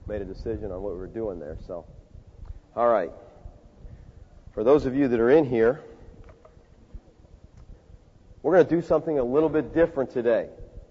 made a decision on what we were doing there. So, all right. For those of you that are in here, we're going to do something a little bit different today.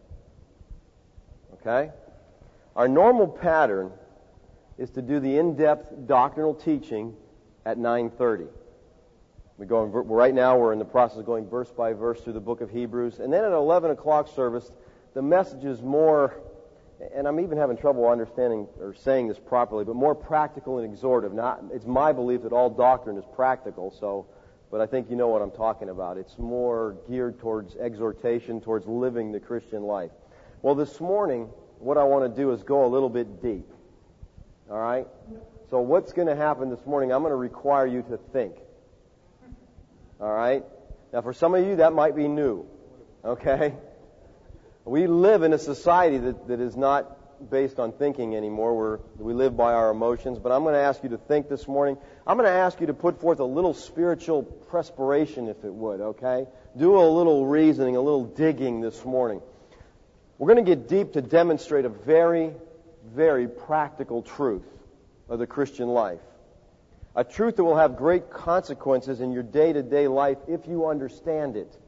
Okay? Our normal pattern is to do the in-depth doctrinal teaching at 9:30. Right now we're in the process of going verse by verse through the book of Hebrews. And then at 11 o'clock service, the message is more, and I'm even having trouble understanding or saying this properly, but more practical and exhortative. It's my belief that all doctrine is practical, but I think you know what I'm talking about. It's more geared towards exhortation, towards living the Christian life. Well, this morning, what I want to do is go a little bit deep. All right? So what's going to happen this morning, I'm going to require you to think. All right? Now, for some of you, that might be new. Okay? We live in a society that is not based on thinking anymore. We live by our emotions. But I'm going to ask you to think this morning. I'm going to ask you to put forth a little spiritual perspiration, if it would, okay? Do a little reasoning, a little digging this morning. We're going to get deep to demonstrate a very, very practical truth of the Christian life. A truth that will have great consequences in your day-to-day life if you understand it.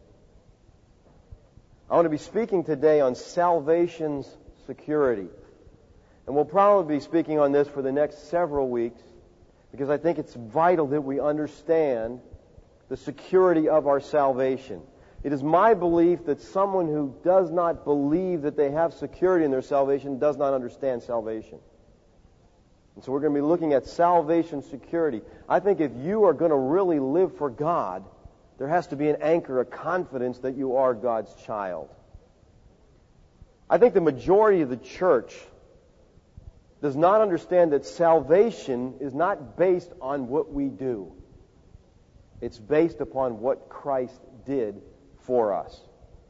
I want to be speaking today on salvation's security. And we'll probably be speaking on this for the next several weeks because I think it's vital that we understand the security of our salvation. It is my belief that someone who does not believe that they have security in their salvation does not understand salvation. And so we're going to be looking at salvation security. I think if you are going to really live for God, there has to be an anchor, a confidence that you are God's child. I think the majority of the church does not understand that salvation is not based on what we do. It's based upon what Christ did for us.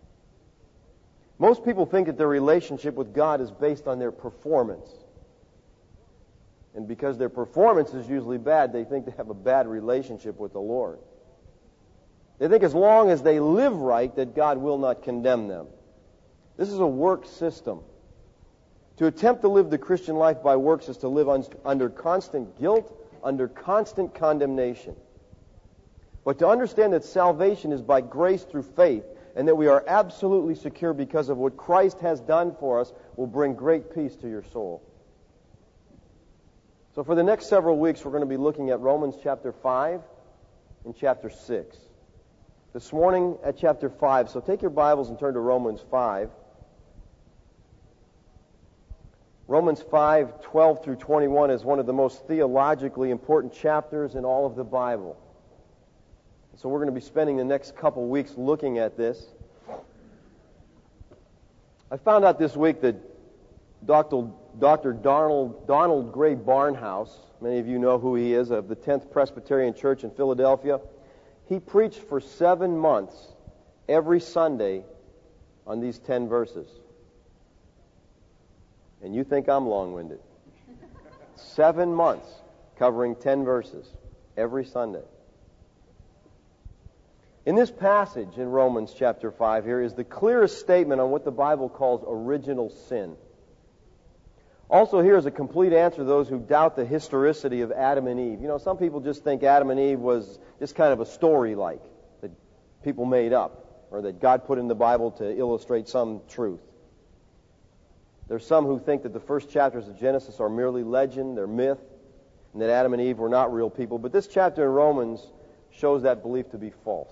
Most people think that their relationship with God is based on their performance. And because their performance is usually bad, they think they have a bad relationship with the Lord. They think as long as they live right, that God will not condemn them. This is a work system. To attempt to live the Christian life by works is to live under constant guilt, under constant condemnation. But to understand that salvation is by grace through faith, and that we are absolutely secure because of what Christ has done for us, will bring great peace to your soul. So for the next several weeks, we're going to be looking at Romans chapter 5 and chapter 6. This morning at chapter 5, so take your Bibles and turn to Romans 5. Romans 5, 12 through 21 is one of the most theologically important chapters in all of the Bible. So we're going to be spending the next couple weeks looking at this. I found out this week that Dr. Donald Gray Barnhouse, many of you know who he is, of the 10th Presbyterian Church in Philadelphia, he preached for 7 months every Sunday on these 10 verses. And you think I'm long-winded. 7 months covering 10 verses every Sunday. In this passage in Romans chapter 5 here is the clearest statement on what the Bible calls original sin. Also here is a complete answer to those who doubt the historicity of Adam and Eve. You know, some people just think Adam and Eve was just kind of a story that people made up, or that God put in the Bible to illustrate some truth. There's some who think that the first chapters of Genesis are merely legend, they're myth, and that Adam and Eve were not real people. But this chapter in Romans shows that belief to be false.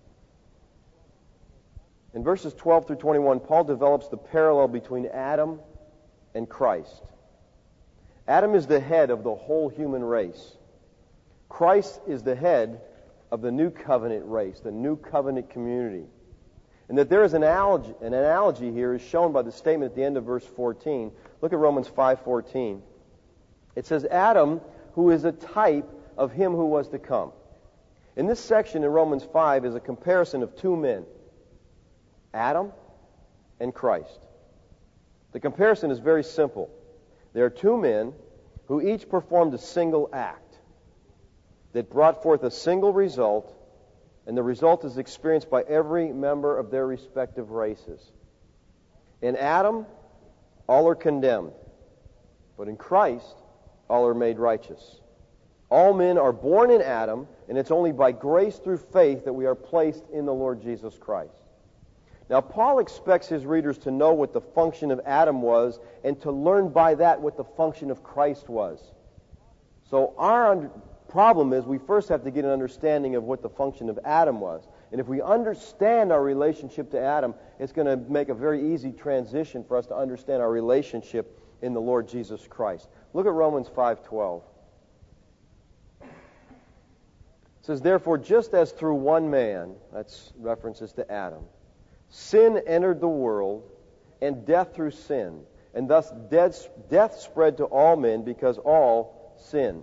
In verses 12 through 21, Paul develops the parallel between Adam and Christ. Adam is the head of the whole human race. Christ is the head of the new covenant race, the new covenant community. And that there is an analogy here is shown by the statement at the end of verse 14. Look at Romans 5:14. It says, Adam, who is a type of him who was to come. In this section in Romans 5 is a comparison of two men, Adam and Christ. The comparison is very simple. There are two men who each performed a single act that brought forth a single result, and the result is experienced by every member of their respective races. In Adam, all are condemned. But in Christ, all are made righteous. All men are born in Adam, and it's only by grace through faith that we are placed in the Lord Jesus Christ. Now, Paul expects his readers to know what the function of Adam was and to learn by that what the function of Christ was. So our problem is we first have to get an understanding of what the function of Adam was. And if we understand our relationship to Adam, it's going to make a very easy transition for us to understand our relationship in the Lord Jesus Christ. Look at Romans 5:12. It says, therefore, just as through one man, that's references to Adam, sin entered the world, and death through sin, and thus death spread to all men because all sinned.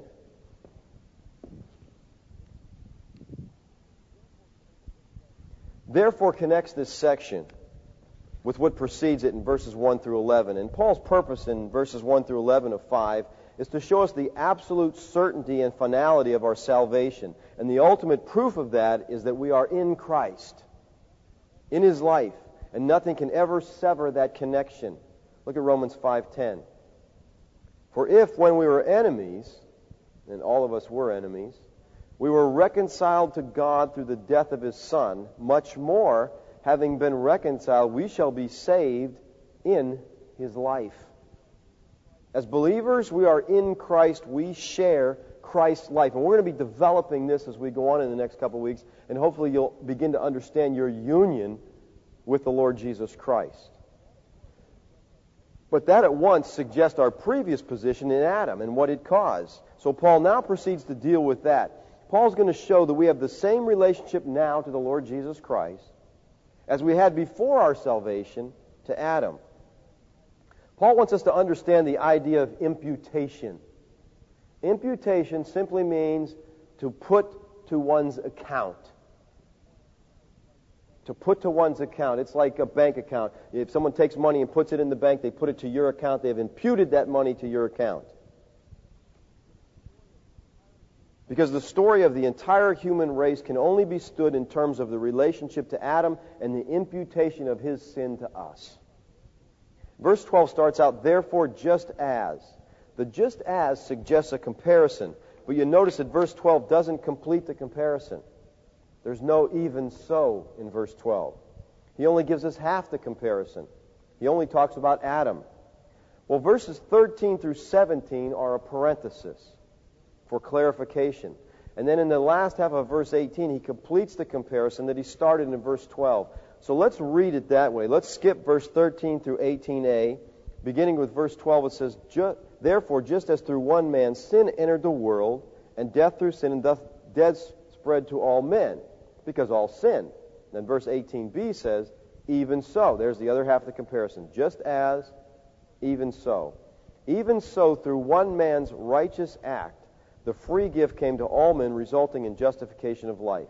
Therefore connects this section with what precedes it in verses 1 through 11. And Paul's purpose in verses 1 through 11 of 5 is to show us the absolute certainty and finality of our salvation. And the ultimate proof of that is that we are in Christ, in His life, and nothing can ever sever that connection. Look at Romans 5:10. For if, when we were enemies, and all of us were enemies, we were reconciled to God through the death of His Son, much more, having been reconciled, we shall be saved in His life. As believers, we are in Christ. We share Christ's life. And we're going to be developing this as we go on in the next couple of weeks. And hopefully you'll begin to understand your union with the Lord Jesus Christ. But that at once suggests our previous position in Adam and what it caused. So Paul now proceeds to deal with that. Paul's going to show that we have the same relationship now to the Lord Jesus Christ as we had before our salvation to Adam. Paul wants us to understand the idea of imputation. Imputation simply means to put to one's account. To put to one's account. It's like a bank account. If someone takes money and puts it in the bank, they put it to your account. They've imputed that money to your account. Because the story of the entire human race can only be stood in terms of the relationship to Adam and the imputation of his sin to us. Verse 12 starts out, therefore, just as. The just as suggests a comparison. But you notice that verse 12 doesn't complete the comparison. There's no even so in verse 12. He only gives us half the comparison. He only talks about Adam. Well, verses 13 through 17 are a parenthesis for clarification. And then in the last half of verse 18, he completes the comparison that he started in verse 12. So let's read it that way. Let's skip verse 13 through 18a. Beginning with verse 12, it says, therefore, just as through one man sin entered the world, and death through sin, and thus death spread to all men, because all sinned. Then verse 18b says, even so. There's the other half of the comparison. Just as, even so. Even so, through one man's righteous act, the free gift came to all men, resulting in justification of life.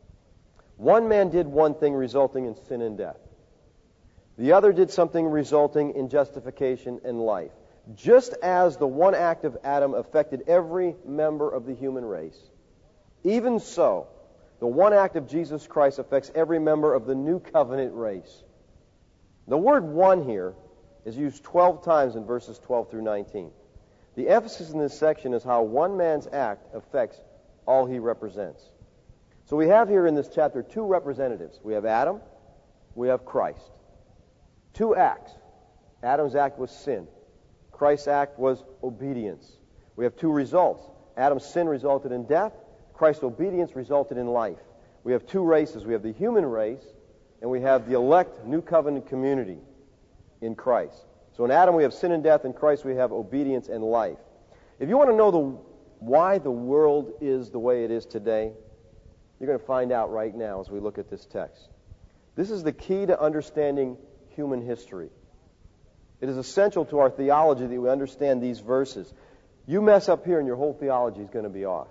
One man did one thing, resulting in sin and death. The other did something resulting in justification and life. Just as the one act of Adam affected every member of the human race, even so, the one act of Jesus Christ affects every member of the new covenant race. The word one here is used 12 times in verses 12 through 19. The emphasis in this section is how one man's act affects all he represents. So we have here in this chapter two representatives. We have Adam, we have Christ. Two acts. Adam's act was sin. Christ's act was obedience. We have two results. Adam's sin resulted in death. Christ's obedience resulted in life. We have two races. We have the human race, and we have the elect new covenant community in Christ. So in Adam we have sin and death. In Christ we have obedience and life. If you want to know why the world is the way it is today, you're going to find out right now as we look at this text. This is the key to understanding human history. It is essential to our theology that we understand these verses. You mess up here and your whole theology is going to be off.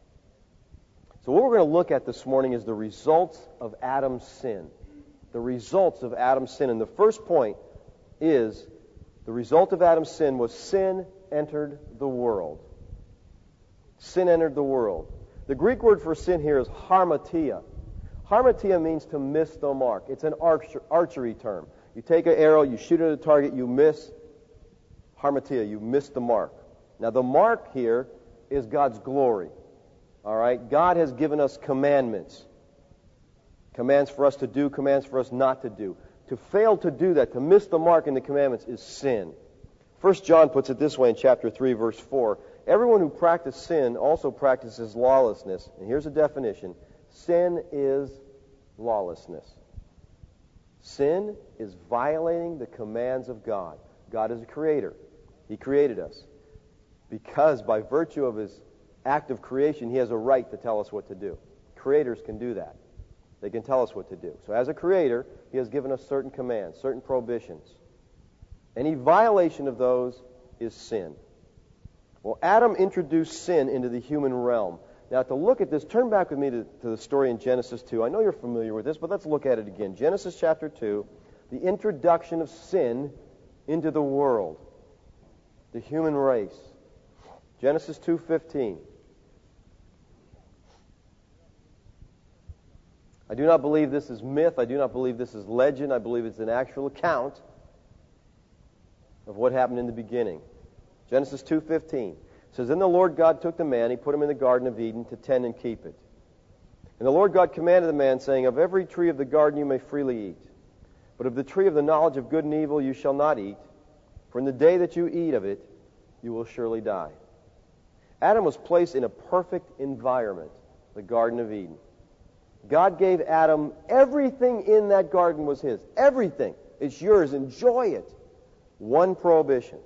So what we're going to look at this morning is the results of Adam's sin. The results of Adam's sin. And the first point is the result of Adam's sin was sin entered the world. Sin entered the world. The Greek word for sin here is harmatia. Harmatia means to miss the mark. It's an archery term. You take an arrow, you shoot at a target, you miss, Harmatia, you missed the mark. Now the mark here is God's glory. All right? God has given us commandments. Commands for us to do, commands for us not to do. To fail to do that, to miss the mark in the commandments, is sin. 1 John puts it this way in chapter 3, verse 4. Everyone who practices sin also practices lawlessness. And here's a definition. Sin is lawlessness. Sin is violating the commands of God. God is a creator. He created us. Because by virtue of His act of creation, He has a right to tell us what to do. Creators can do that. They can tell us what to do. So as a creator, He has given us certain commands, certain prohibitions. Any violation of those is sin. Well, Adam introduced sin into the human realm. Now, to look at this, turn back with me to the story in Genesis 2. I know you're familiar with this, but let's look at it again. Genesis chapter 2, the introduction of sin into the world, the human race. Genesis 2:15. I do not believe this is myth. I do not believe this is legend. I believe it's an actual account of what happened in the beginning. Genesis 2:15 says, Then the Lord God took the man, He put him in the Garden of Eden to tend and keep it. And the Lord God commanded the man, saying, Of every tree of the garden you may freely eat, but of the tree of the knowledge of good and evil you shall not eat, for in the day that you eat of it, you will surely die. Adam was placed in a perfect environment, the Garden of Eden. God gave Adam everything in that garden was his. Everything. It's yours. Enjoy it. One prohibition.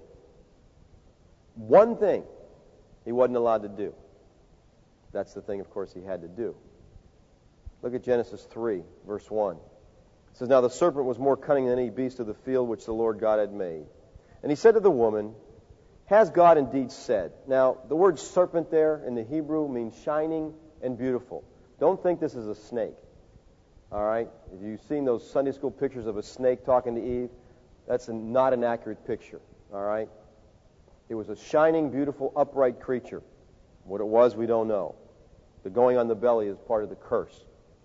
One thing he wasn't allowed to do. That's the thing, of course, he had to do. Look at Genesis 3, verse 1. It says, Now the serpent was more cunning than any beast of the field which the Lord God had made. And he said to the woman, Has God indeed said? Now, the word serpent there in the Hebrew means shining and beautiful. Don't think this is a snake. All right? If you've seen those Sunday school pictures of a snake talking to Eve, that's not an accurate picture. All right? It was a shining, beautiful, upright creature. What it was, we don't know. The going on the belly is part of the curse.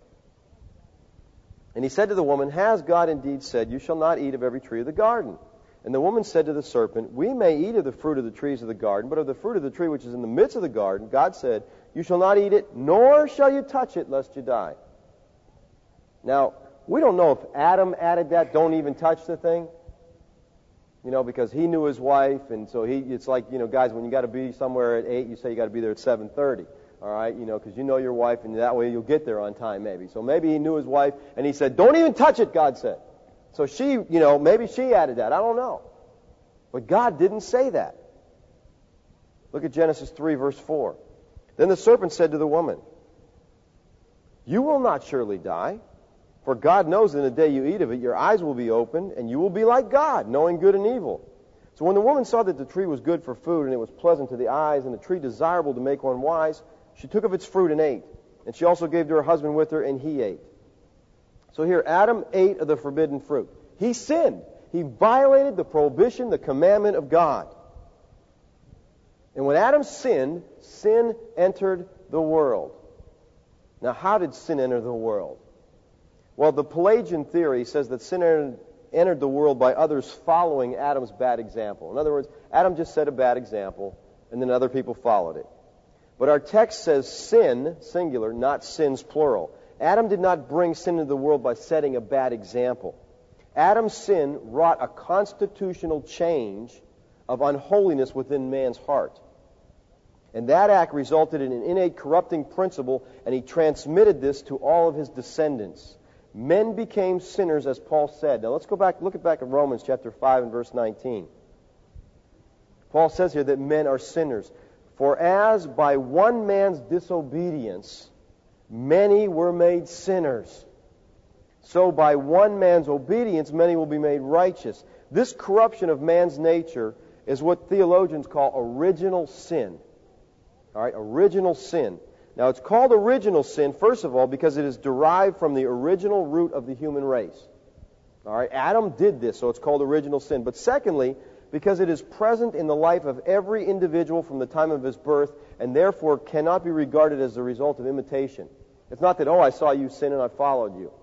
And he said to the woman, Has God indeed said, You shall not eat of every tree of the garden? And the woman said to the serpent, We may eat of the fruit of the trees of the garden, but of the fruit of the tree which is in the midst of the garden, God said, You shall not eat it, nor shall you touch it, lest you die. Now, we don't know if Adam added that, don't even touch the thing. You know, because he knew his wife, and so it's like, you know, guys, when you got to be somewhere at 8, you say you got to be there at 7:30. All right, you know, because you know your wife, and that way you'll get there on time, maybe. So maybe he knew his wife, and he said, Don't even touch it, God said. So she, you know, maybe she added that. I don't know. But God didn't say that. Look at Genesis 3, verse 4. Then the serpent said to the woman, You will not surely die, for God knows in the day you eat of it, your eyes will be opened, and you will be like God, knowing good and evil. So when the woman saw that the tree was good for food, and it was pleasant to the eyes, and the tree desirable to make one wise, she took of its fruit and ate. And she also gave to her husband with her, and he ate. So here, Adam ate of the forbidden fruit. He sinned. He violated the prohibition, the commandment of God. And when Adam sinned, sin entered the world. Now, how did sin enter the world? Well, the Pelagian theory says that sin entered the world by others following Adam's bad example. In other words, Adam just set a bad example, and then other people followed it. But our text says sin, singular, not sins, plural. Adam did not bring sin into the world by setting a bad example. Adam's sin wrought a constitutional change of unholiness within man's heart. And that act resulted in an innate corrupting principle, and he transmitted this to all of his descendants. Men became sinners, as Paul said. Now let's go back, look back at Romans chapter 5 and verse 19. Paul says here that men are sinners. For as by one man's disobedience many were made sinners, so by one man's obedience many will be made righteous. This corruption of man's nature is what theologians call original sin. All right, original sin. Now, it's called original sin, first of all, because it is derived from the original root of the human race. All right, Adam did this, so it's called original sin. But secondly, because it is present in the life of every individual from the time of his birth, and therefore cannot be regarded as the result of imitation. It's not that, I saw you sin and I followed you.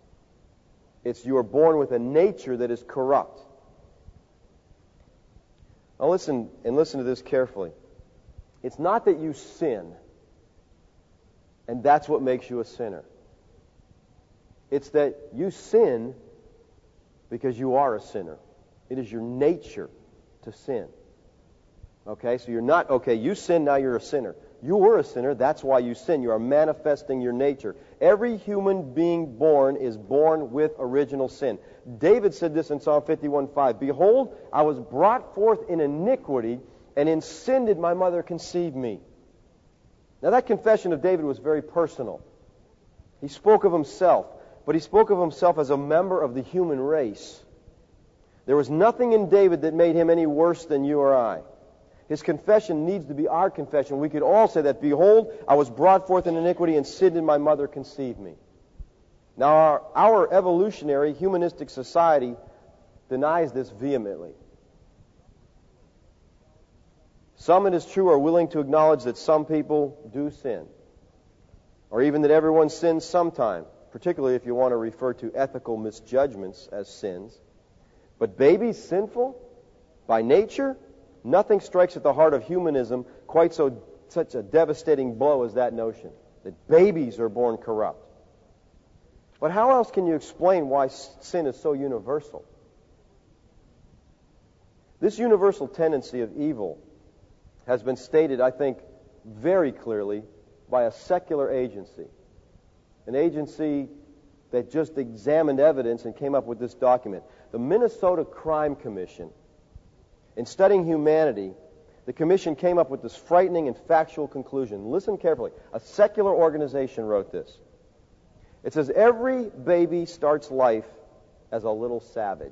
It's you are born with a nature that is corrupt. Now listen to this carefully. It's not that you sin, and that's what makes you a sinner. It's that you sin because you are a sinner. It is your nature to sin. Okay, so you're not, you sin, now you're a sinner. You were a sinner, that's why you sin. You are manifesting your nature. Every human being born is born with original sin. David said this in Psalm 51:5. Behold, I was brought forth in iniquity, and in sin did my mother conceive me. Now that confession of David was very personal. He spoke of himself, but he spoke of himself as a member of the human race. There was nothing in David that made him any worse than you or I. His confession needs to be our confession. We could all say that, behold, I was brought forth in iniquity, and sin did my mother conceive me. Now, our evolutionary, humanistic society denies this vehemently. Some, it is true, are willing to acknowledge that some people do sin, or even that everyone sins sometime, particularly if you want to refer to ethical misjudgments as sins. But babies sinful by nature? Nothing strikes at the heart of humanism quite such a devastating blow as that notion, that babies are born corrupt. But how else can you explain why sin is so universal? This universal tendency of evil has been stated, I think, very clearly by a secular agency, an agency that just examined evidence and came up with this document. The Minnesota Crime Commission. In studying humanity, the commission came up with this frightening and factual conclusion. Listen carefully. A secular organization wrote this. It says, every baby starts life as a little savage.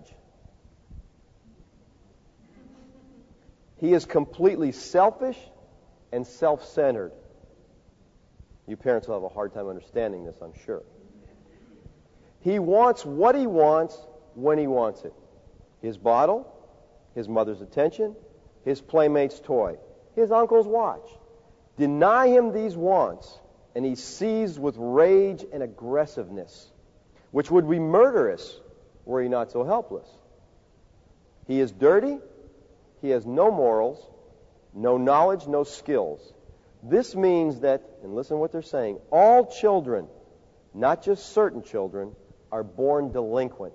He is completely selfish and self-centered. You parents will have a hard time understanding this, I'm sure. He wants what he wants when he wants it. His bottle, his mother's attention, his playmate's toy, his uncle's watch. Deny him these wants, and he's seized with rage and aggressiveness, which would be murderous were he not so helpless. He is dirty, he has no morals, no knowledge, no skills. This means that, and listen to what they're saying, all children, not just certain children, are born delinquent.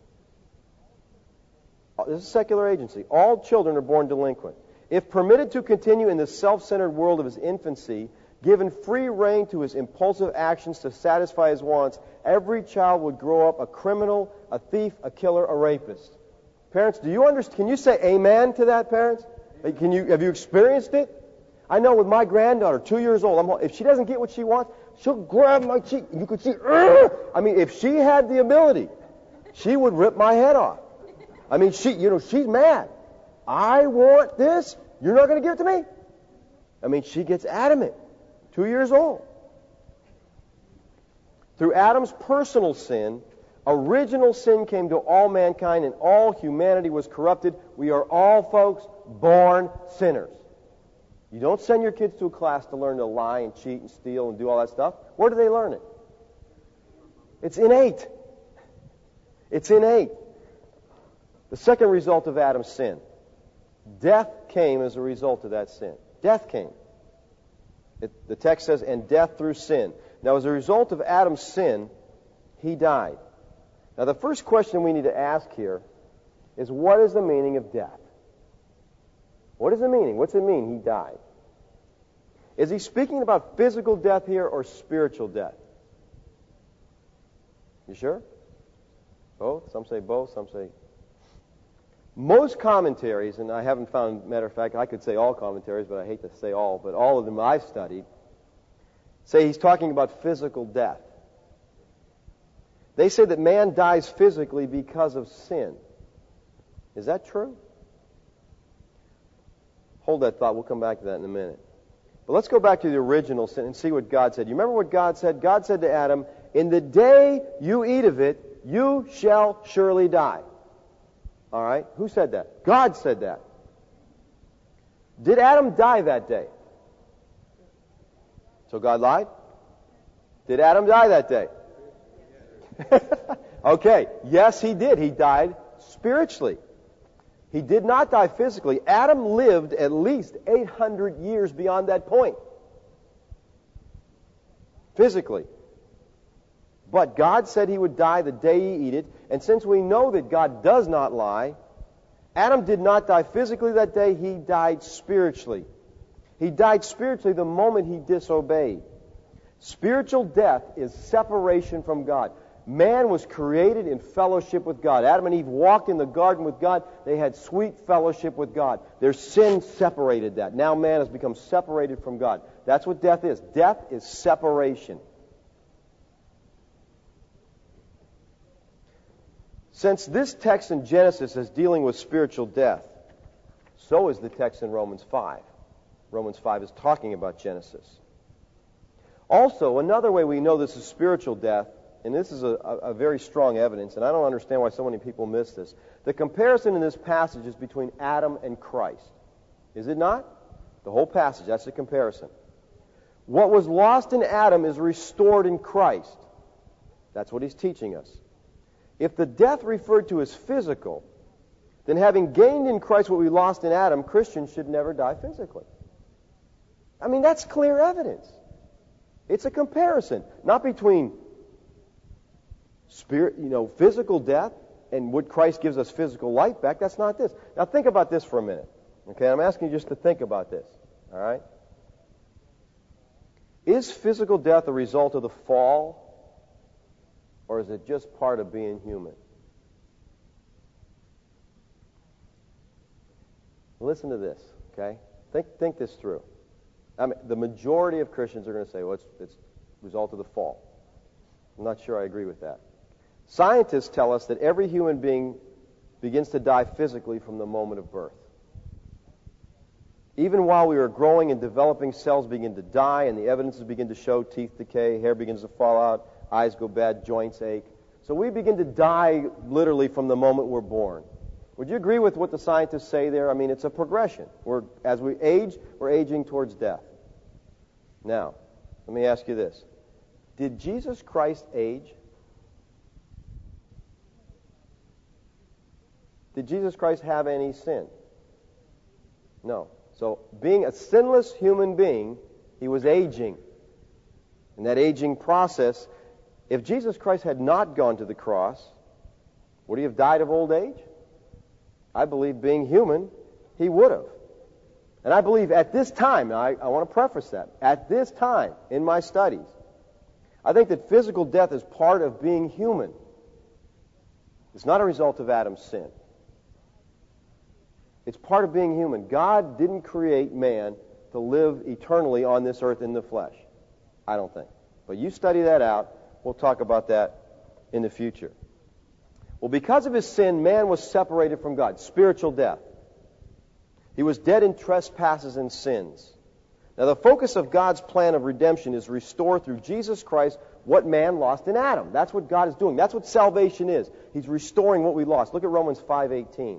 This is a secular agency. All children are born delinquent. If permitted to continue in the self-centered world of his infancy, given free rein to his impulsive actions to satisfy his wants, every child would grow up a criminal, a thief, a killer, a rapist. Parents, do you understand? Can you say amen to that, parents? Have you experienced it? I know with my granddaughter, 2 years old, if she doesn't get what she wants, she'll grab my cheek. You could see, if she had the ability, she would rip my head off. She's mad. I want this. You're not going to give it to me? She gets adamant. 2 years old. Through Adam's personal sin, original sin came to all mankind, and all humanity was corrupted. We are all, folks, born sinners. You don't send your kids to a class to learn to lie and cheat and steal and do all that stuff. Where do they learn it? It's innate. It's innate. The second result of Adam's sin. Death came as a result of that sin. Death came. The text says, and death through sin. Now, as a result of Adam's sin, he died. Now, the first question we need to ask here is, what is the meaning of death? What is the meaning? What's it mean he died? Is he speaking about physical death here or spiritual death? You sure? Both? Some say both, some say... Most commentaries, and I haven't found, matter of fact, I could say all commentaries, but I hate to say all, but all of them I've studied, say he's talking about physical death. They say that man dies physically because of sin. Is that true? Hold that thought. We'll come back to that in a minute. But let's go back to the original sin and see what God said. You remember what God said? God said to Adam, in the day you eat of it, you shall surely die. All right? Who said that? God said that. Did Adam die that day? So God lied? Did Adam die that day? Okay. Yes, he did. He died spiritually. He did not die physically. Adam lived at least 800 years beyond that point. Physically. But God said he would die the day he eat it. And since we know that God does not lie, Adam did not die physically that day. He died spiritually. He died spiritually the moment he disobeyed. Spiritual death is separation from God. Man was created in fellowship with God. Adam and Eve walked in the garden with God. They had sweet fellowship with God. Their sin separated that. Now man has become separated from God. That's what death is. Death is separation. Since this text in Genesis is dealing with spiritual death, so is the text in Romans 5. Romans 5 is talking about Genesis. Also, another way we know this is spiritual death, and this is a very strong evidence, and I don't understand why so many people miss this. The comparison in this passage is between Adam and Christ. Is it not? The whole passage, that's the comparison. What was lost in Adam is restored in Christ. That's what he's teaching us. If the death referred to as physical, then having gained in Christ what we lost in Adam, Christians should never die physically. I mean, that's clear evidence. It's a comparison, not between physical death and what Christ gives us physical life back. That's not this. Now think about this for a minute. Okay, I'm asking you just to think about this. All right? Is physical death a result of the fall, or is it just part of being human? Listen to this, okay? Think this through. I mean, the majority of Christians are going to say, well, it's a result of the fall. I'm not sure I agree with that. Scientists tell us that every human being begins to die physically from the moment of birth. Even while we are growing and developing, cells begin to die, and the evidences begin to show: teeth decay, hair begins to fall out, eyes go bad, joints ache. So we begin to die literally from the moment we're born. Would you agree with what the scientists say there? I mean, it's a progression. As we age, we're aging towards death. Now, let me ask you this. Did Jesus Christ age? Did Jesus Christ have any sin? No. So, being a sinless human being, he was aging. In that aging process, if Jesus Christ had not gone to the cross, would he have died of old age? I believe, being human, he would have. And I believe at this time, and I want to preface that, at this time in my studies, I think that physical death is part of being human. It's not a result of Adam's sin. It's part of being human. God didn't create man to live eternally on this earth in the flesh. I don't think. But you study that out. We'll talk about that in the future. Well, because of his sin, man was separated from God. Spiritual death. He was dead in trespasses and sins. Now, the focus of God's plan of redemption is restored through Jesus Christ what man lost in Adam. That's what God is doing. That's what salvation is. He's restoring what we lost. Look at Romans 5:18.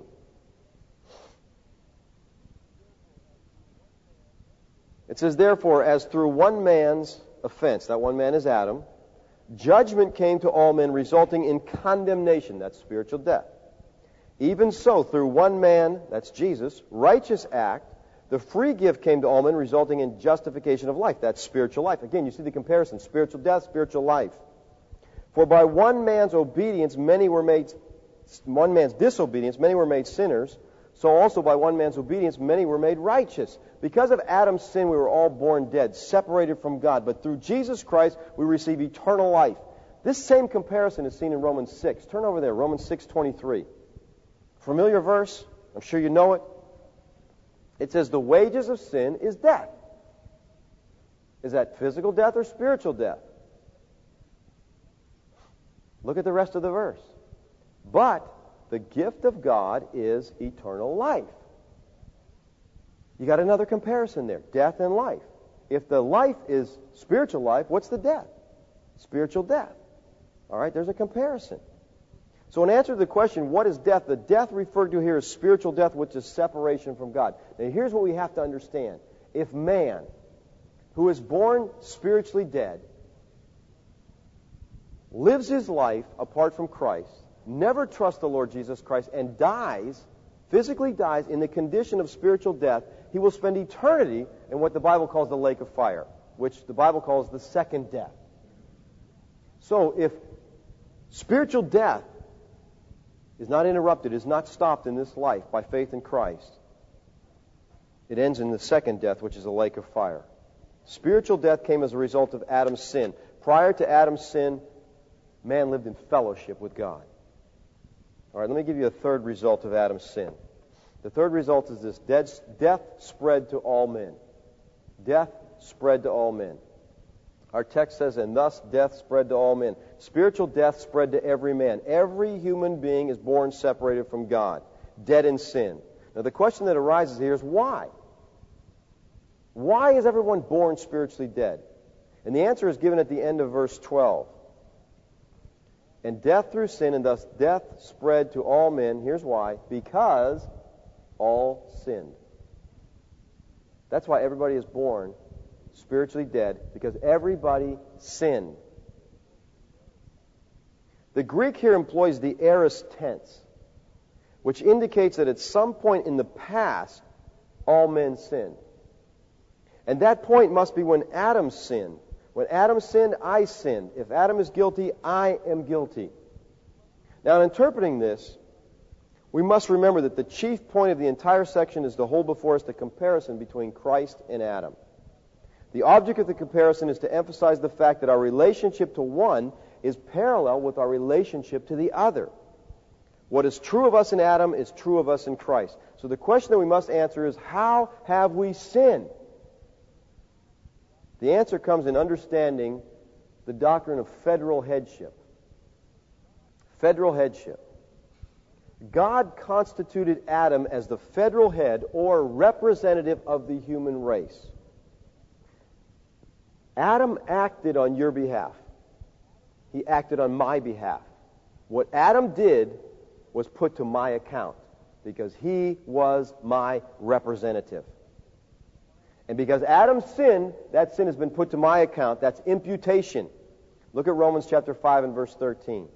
It says, therefore, as through one man's offense, that one man is Adam, judgment came to all men, resulting in condemnation. That's spiritual death. Even so, through one man, that's Jesus, righteous act, the free gift came to all men, resulting in justification of life. That's spiritual life. Again, you see the comparison. Spiritual death, spiritual life. For by one man's disobedience, many were made sinners. So also by one man's obedience, many were made righteous. Because of Adam's sin, we were all born dead, separated from God. But through Jesus Christ, we receive eternal life. This same comparison is seen in Romans 6. Turn over there, Romans 6:23. Familiar verse? I'm sure you know it. It says, the wages of sin is death. Is that physical death or spiritual death? Look at the rest of the verse. But the gift of God is eternal life. You got another comparison there, death and life. If the life is spiritual life, what's the death? Spiritual death. All right, there's a comparison. So in answer to the question, what is death? The death referred to here is spiritual death, which is separation from God. Now here's what we have to understand. If man, who is born spiritually dead, lives his life apart from Christ, never trusts the Lord Jesus Christ, and dies physically dies in the condition of spiritual death, he will spend eternity in what the Bible calls the lake of fire, which the Bible calls the second death. So if spiritual death is not interrupted, is not stopped in this life by faith in Christ, it ends in the second death, which is the lake of fire. Spiritual death came as a result of Adam's sin. Prior to Adam's sin, man lived in fellowship with God. All right, let me give you a third result of Adam's sin. The third result is this: death spread to all men. Death spread to all men. Our text says, and thus death spread to all men. Spiritual death spread to every man. Every human being is born separated from God, dead in sin. Now the question that arises here is why? Why is everyone born spiritually dead? And the answer is given at the end of verse 12. And death through sin, and thus death spread to all men. Here's why. Because all sinned. That's why everybody is born spiritually dead, because everybody sinned. The Greek here employs the aorist tense, which indicates that at some point in the past, all men sinned. And that point must be when Adam sinned. When Adam sinned, I sinned. If Adam is guilty, I am guilty. Now, in interpreting this, we must remember that the chief point of the entire section is to hold before us the comparison between Christ and Adam. The object of the comparison is to emphasize the fact that our relationship to one is parallel with our relationship to the other. What is true of us in Adam is true of us in Christ. So the question that we must answer is, how have we sinned? The answer comes in understanding the doctrine of federal headship. Federal headship. God constituted Adam as the federal head or representative of the human race. Adam acted on your behalf. He acted on my behalf. What Adam did was put to my account because he was my representative. And because Adam sinned, that sin has been put to my account. That's imputation. Look at Romans chapter 5 and verse 13.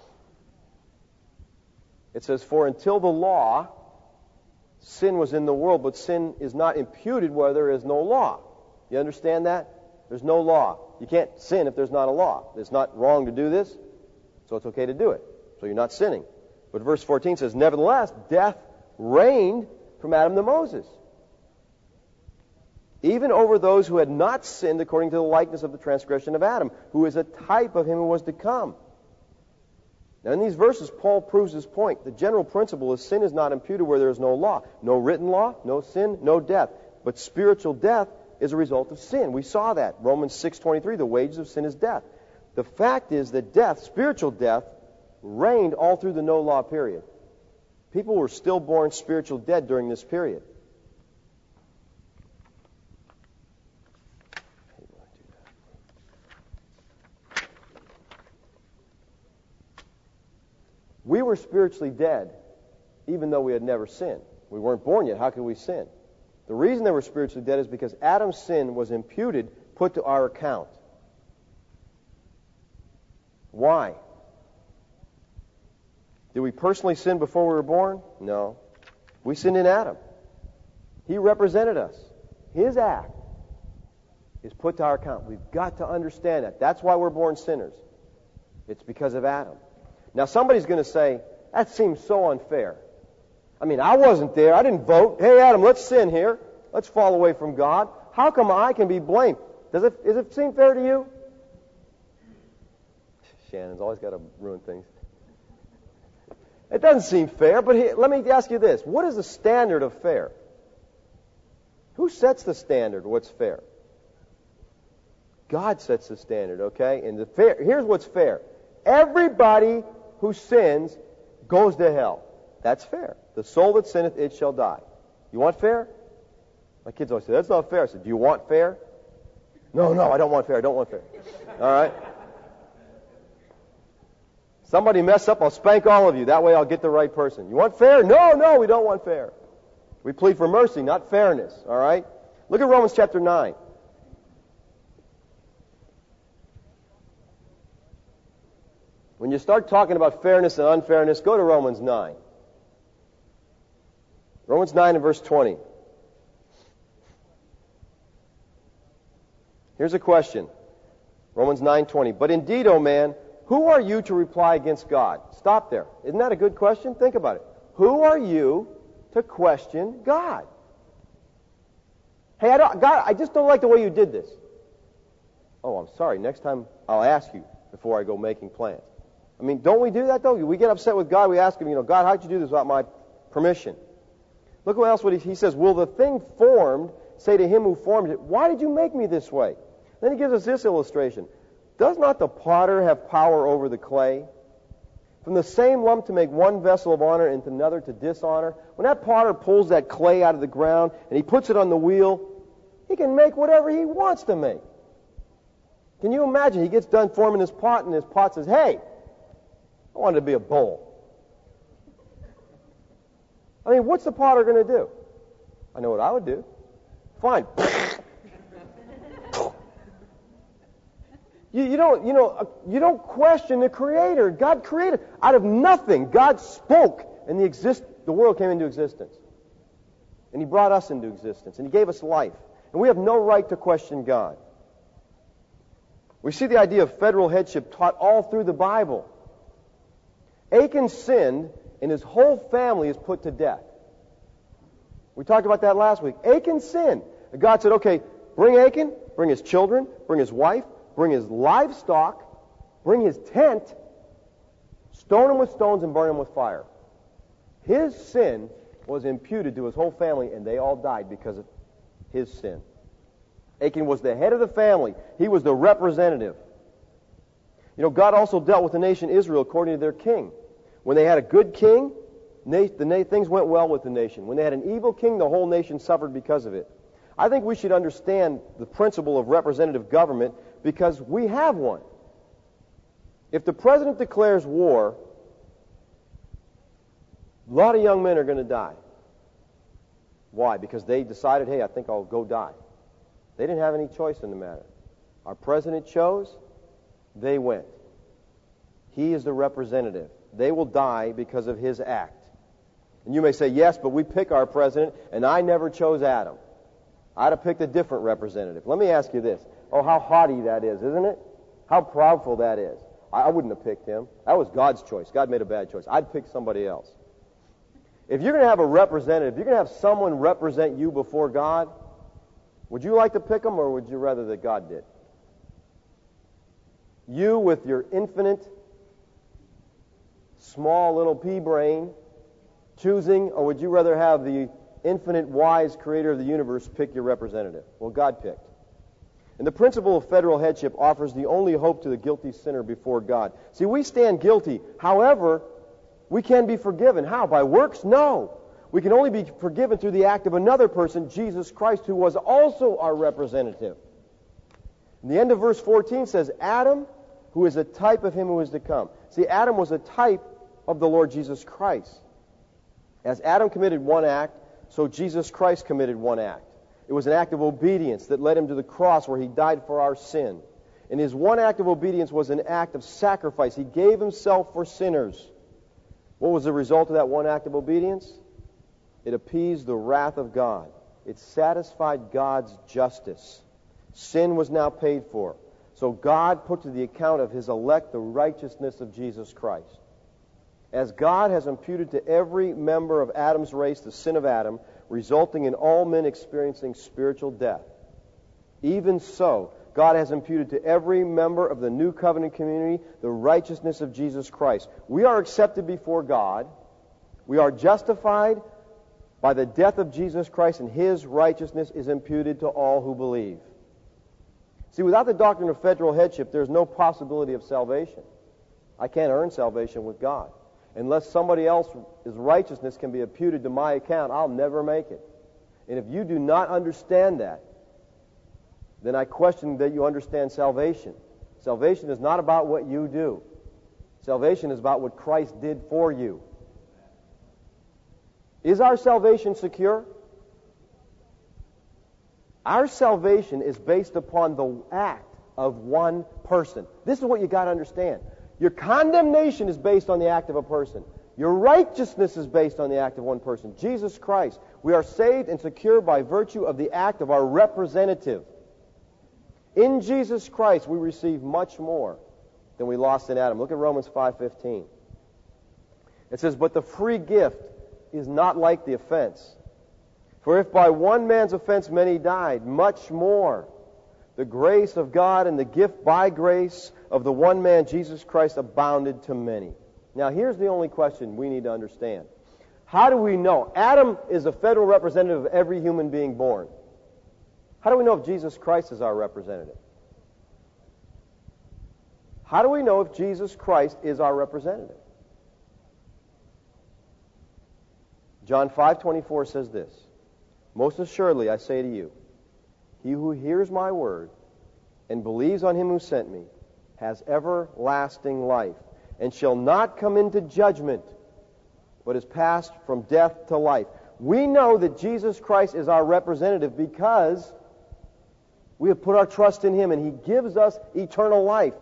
It says, for until the law, sin was in the world, but sin is not imputed where there is no law. You understand that? There's no law. You can't sin if there's not a law. It's not wrong to do this, so it's okay to do it. So you're not sinning. But verse 14 says, nevertheless, death reigned from Adam to Moses, even over those who had not sinned according to the likeness of the transgression of Adam, who is a type of him who was to come. Now, in these verses, Paul proves his point. The general principle is sin is not imputed where there is no law. No written law, no sin, no death. But spiritual death is a result of sin. We saw that. Romans 6:23, the wages of sin is death. The fact is that death, spiritual death, reigned all through the no-law period. People were still born spiritual dead during this period. We were spiritually dead, even though we had never sinned. We weren't born yet. How could we sin? The reason they were spiritually dead is because Adam's sin was imputed, put to our account. Why? Did we personally sin before we were born? No. We sinned in Adam. He represented us. His act is put to our account. We've got to understand that. That's why we're born sinners. It's because of Adam. Now, somebody's going to say, that seems so unfair. I mean, I wasn't there. I didn't vote. Hey, Adam, let's sin here. Let's fall away from God. How come I can be blamed? Does it seem fair to you? Shannon's always got to ruin things. It doesn't seem fair, but let me ask you this. What is the standard of fair? Who sets the standard of what's fair? God sets the standard, okay? And here's what's fair. Everybody who sins goes to hell. That's fair. The soul that sinneth, it shall die. You want fair? My kids always say, that's not fair. I said, do you want fair? No, I don't want fair. I don't want fair. All right? Somebody mess up, I'll spank all of you. That way I'll get the right person. You want fair? No, we don't want fair. We plead for mercy, not fairness. All right? Look at Romans chapter 9. When you start talking about fairness and unfairness, go to Romans 9. Romans 9 and verse 20. Here's a question. Romans 9:20. But indeed, O man, who are you to reply against God? Stop there. Isn't that a good question? Think about it. Who are you to question God? Hey, God, I just don't like the way you did this. Oh, I'm sorry. Next time I'll ask you before I go making plans. I mean, don't we do that, though? We get upset with God. We ask Him, God, how'd you do this without my permission? Look what else he says. Will the thing formed say to him who formed it, why did you make me this way? Then he gives us this illustration. Does not the potter have power over the clay? From the same lump to make one vessel of honor and another to dishonor. When that potter pulls that clay out of the ground and he puts it on the wheel, he can make whatever he wants to make. Can you imagine? He gets done forming his pot and his pot says, hey, I want it to be a bowl. I mean, what's the potter going to do? I know what I would do. Fine. You don't question the Creator. God created. Out of nothing, God spoke, and the world came into existence. And He brought us into existence, and He gave us life. And we have no right to question God. We see the idea of federal headship taught all through the Bible. Achan sinned, and his whole family is put to death. We talked about that last week. Achan sinned. And God said, okay, bring Achan, bring his children, bring his wife, bring his livestock, bring his tent, stone him with stones and burn him with fire. His sin was imputed to his whole family, and they all died because of his sin. Achan was the head of the family. He was the representative. God also dealt with the nation Israel according to their king. When they had a good king, things went well with the nation. When they had an evil king, the whole nation suffered because of it. I think we should understand the principle of representative government because we have one. If the president declares war, a lot of young men are going to die. Why? Because they decided, hey, I think I'll go die. They didn't have any choice in the matter. Our president chose, they went. He is the representative. They will die because of his act. And you may say, yes, but we pick our president, and I never chose Adam. I'd have picked a different representative. Let me ask you this. Oh, how haughty that is, isn't it? How proudful that is. I wouldn't have picked him. That was God's choice. God made a bad choice. I'd pick somebody else. If you're going to have a representative, if you're going to have someone represent you before God, would you like to pick them, or would you rather that God did? You with your infinite, small little pea brain choosing, or would you rather have the infinite, wise creator of the universe pick your representative? Well, God picked. And the principle of federal headship offers the only hope to the guilty sinner before God. See, we stand guilty. However, we can be forgiven. How? By works? No. We can only be forgiven through the act of another person, Jesus Christ, who was also our representative. And the end of verse 14 says, Adam, who is a type of him who is to come. See, Adam was a type of the Lord Jesus Christ. As Adam committed one act, so Jesus Christ committed one act. It was an act of obedience that led him to the cross where he died for our sin. And his one act of obedience was an act of sacrifice. He gave himself for sinners. What was the result of that one act of obedience? It appeased the wrath of God. It satisfied God's justice. Sin was now paid for. So God put to the account of His elect the righteousness of Jesus Christ. As God has imputed to every member of Adam's race the sin of Adam, resulting in all men experiencing spiritual death, even so, God has imputed to every member of the new covenant community the righteousness of Jesus Christ. We are accepted before God. We are justified by the death of Jesus Christ, and His righteousness is imputed to all who believe. See, without the doctrine of federal headship, there's no possibility of salvation. I can't earn salvation with God. Unless somebody else's righteousness can be imputed to my account, I'll never make it. And if you do not understand that, then I question that you understand salvation. Salvation is not about what you do. Salvation is about what Christ did for you. Is our salvation secure? Our salvation is based upon the act of one person. This is what you got to understand. Your condemnation is based on the act of a person. Your righteousness is based on the act of one person, Jesus Christ. We are saved and secure by virtue of the act of our representative. In Jesus Christ, we receive much more than we lost in Adam. Look at Romans 5:15. It says, "But the free gift is not like the offense. For if by one man's offense many died, much more the grace of God and the gift by grace of the one man, Jesus Christ, abounded to many." Now, here's the only question we need to understand. How do we know? Adam is a federal representative of every human being born. How do we know if Jesus Christ is our representative? How do we know if Jesus Christ is our representative? John 5:24 says this, "Most assuredly I say to you, he who hears my word and believes on him who sent me has everlasting life, and shall not come into judgment, but is passed from death to life." We know that Jesus Christ is our representative because we have put our trust in him, and he gives us eternal life.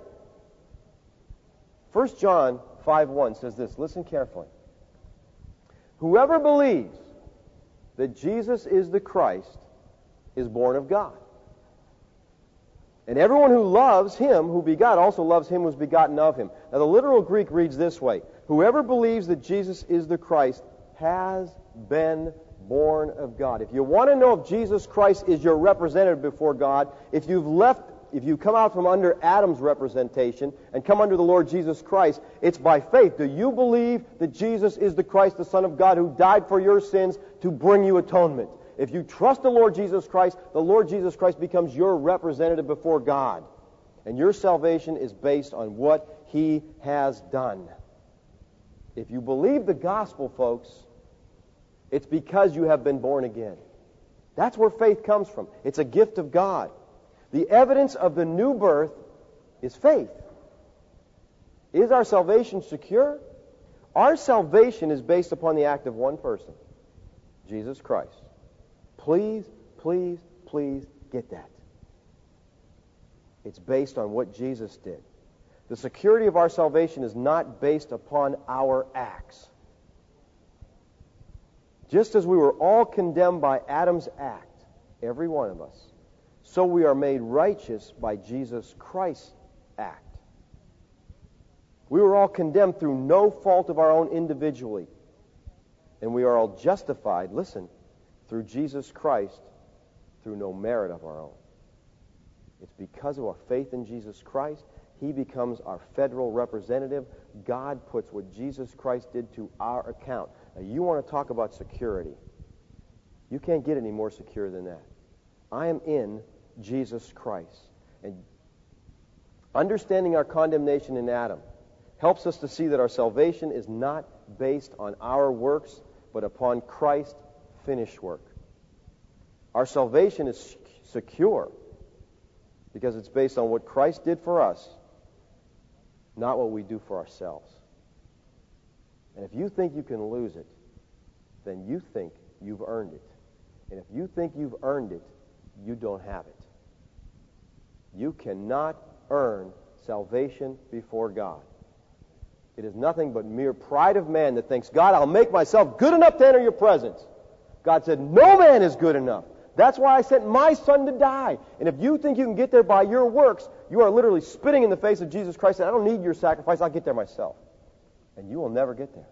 1 John 5:1 says this, listen carefully. "Whoever believes that Jesus is the Christ is born of God. And everyone who loves him who begot also loves him who is begotten of him." Now the literal Greek reads this way, "Whoever believes that Jesus is the Christ has been born of God." If you want to know if Jesus Christ is your representative before God, if you come out from under Adam's representation and come under the Lord Jesus Christ, it's by faith. Do you believe that Jesus is the Christ, the Son of God, who died for your sins to bring you atonement? If you trust the Lord Jesus Christ becomes your representative before God. And your salvation is based on what he has done. If you believe the gospel, folks, it's because you have been born again. That's where faith comes from. It's a gift of God. The evidence of the new birth is faith. Is our salvation secure? Our salvation is based upon the act of one person, Jesus Christ. Please, please, please get that. It's based on what Jesus did. The security of our salvation is not based upon our acts. Just as we were all condemned by Adam's act, every one of us, so we are made righteous by Jesus Christ's act. We were all condemned through no fault of our own individually. And we are all justified, listen, through Jesus Christ, through no merit of our own. It's because of our faith in Jesus Christ, he becomes our federal representative. God puts what Jesus Christ did to our account. Now, you want to talk about security. You can't get any more secure than that. I am in Jesus Christ. And understanding our condemnation in Adam helps us to see that our salvation is not based on our works, but upon Christ's finished work. Our salvation is secure because it's based on what Christ did for us, not what we do for ourselves. And if you think you can lose it, then you think you've earned it. And if you think you've earned it, you don't have it. You cannot earn salvation before God. It is nothing but mere pride of man that thinks, God, I'll make myself good enough to enter your presence. God said, no man is good enough. That's why I sent my son to die. And if you think you can get there by your works, you are literally spitting in the face of Jesus Christ. I don't need your sacrifice. I'll get there myself. And you will never get there.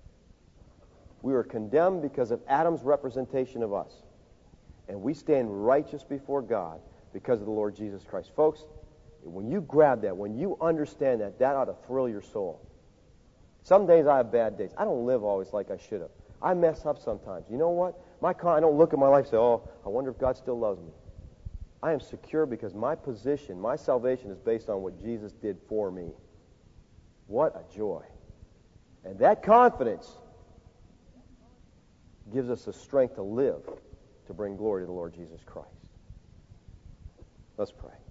We were condemned because of Adam's representation of us. And we stand righteous before God because of the Lord Jesus Christ. Folks, when you grab that, when you understand that, that ought to thrill your soul. Some days I have bad days. I don't live always like I should have. I mess up sometimes. You know what? I don't look at my life and say, oh, I wonder if God still loves me. I am secure because my position, my salvation is based on what Jesus did for me. What a joy. And that confidence gives us the strength to live, to bring glory to the Lord Jesus Christ. Let's pray.